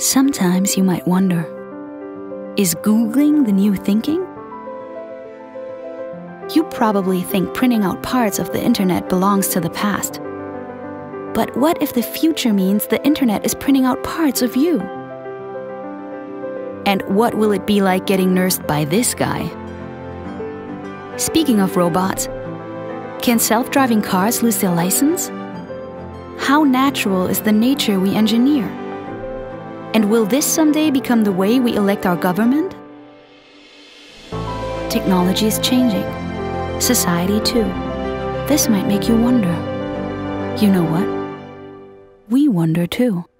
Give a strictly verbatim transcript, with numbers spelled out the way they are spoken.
Sometimes you might wonder, is Googling the new thinking? You probably think printing out parts of the internet belongs to the past. But what if the future means the internet is printing out parts of you? And what will it be like getting nursed by this guy? Speaking of robots, can self-driving cars lose their license? How natural is the nature we engineer? And will this someday become the way we elect our government? Technology is changing. Society too. This might make you wonder. You know what? We wonder too.